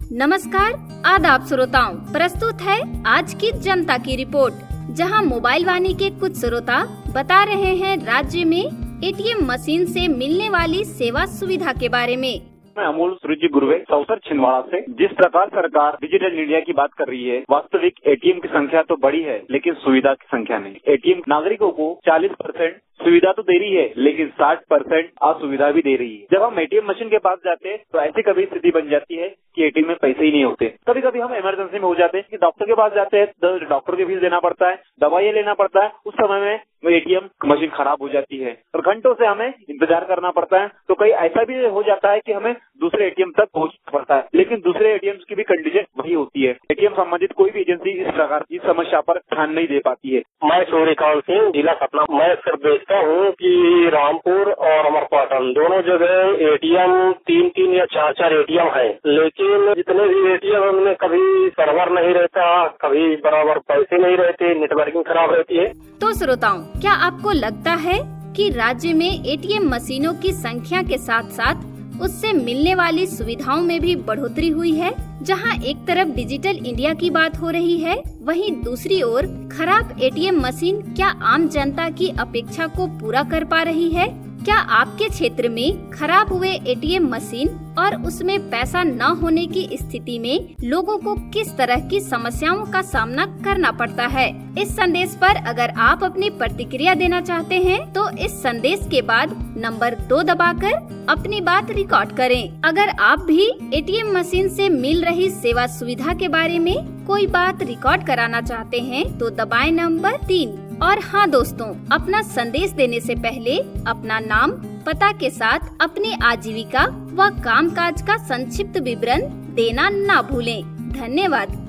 नमस्कार, आदाब श्रोताओं, प्रस्तुत है आज की जनता की रिपोर्ट, जहां मोबाइल वाणी के कुछ श्रोता बता रहे हैं राज्य में एटीएम मशीन से मिलने वाली सेवा सुविधा के बारे में। मैं अमूल सुरुचि गुरुवे सौसर छिंदवाड़ा से। जिस प्रकार सरकार डिजिटल इंडिया की बात कर रही है, वास्तविक एटीएम की संख्या तो बड़ी है, लेकिन सुविधा की संख्या नहीं। एटीएम नागरिकों को 40% सुविधा तो दे रही है, लेकिन 60% असुविधा भी दे रही है। जब हम एटीएम मशीन के पास जाते हैं तो ऐसी कभी स्थिति बन जाती है कि एटीएम में पैसे ही नहीं होते। कभी कभी हम इमरजेंसी में हो जाते हैं कि डॉक्टर के पास जाते हैं तो डॉक्टर की फीस देना पड़ता है, दवाइयाँ लेना पड़ता है। उस समय में एटीएम मशीन खराब हो जाती है और घंटों से हमें इंतजार करना पड़ता है। तो कहीं ऐसा भी हो जाता है कि हमें दूसरे एटीएम तक पहुंचना पड़ता है, लेकिन दूसरे एटीएम की भी कंडीशन वही होती है। एटीएम संबंधित कोई भी एजेंसी इस प्रकार की समस्या पर ध्यान नहीं दे पाती है। मैं सूर्यकांत सिंह, जिला सतना। मैं सिर्फ देखता हूँ कि रामपुर और अमरपाटन दोनों जगह एटीएम 3-3 या 4-4 एटीएम है, लेकिन जितने भी एटीएम उनमें कभी सर्वर नहीं रहता, कभी बराबर पैसे नहीं रहते, नेटवर्किंग खराब रहती है। तो श्रोताओं, क्या आपको लगता है कि राज्य में एटीएम मशीनों की संख्या के साथ साथ उससे मिलने वाली सुविधाओं में भी बढ़ोतरी हुई है? जहां एक तरफ डिजिटल इंडिया की बात हो रही है, वहीं दूसरी ओर खराब एटीएम मशीन क्या आम जनता की अपेक्षा को पूरा कर पा रही है? क्या आपके क्षेत्र में खराब हुए एटीएम मशीन और उसमें पैसा न होने की स्थिति में लोगों को किस तरह की समस्याओं का सामना करना पड़ता है? इस संदेश पर अगर आप अपनी प्रतिक्रिया देना चाहते हैं तो इस संदेश के बाद नंबर 2 दबाकर अपनी बात रिकॉर्ड करें। अगर आप भी एटीएम मशीन से मिल रही सेवा सुविधा के बारे में कोई बात रिकॉर्ड कराना चाहते हैं तो दबाएं नंबर 3। और हाँ दोस्तों, अपना संदेश देने से पहले अपना नाम, पता के साथ अपनी आजीविका व कामकाज का संक्षिप्त विवरण देना ना भूलें। धन्यवाद।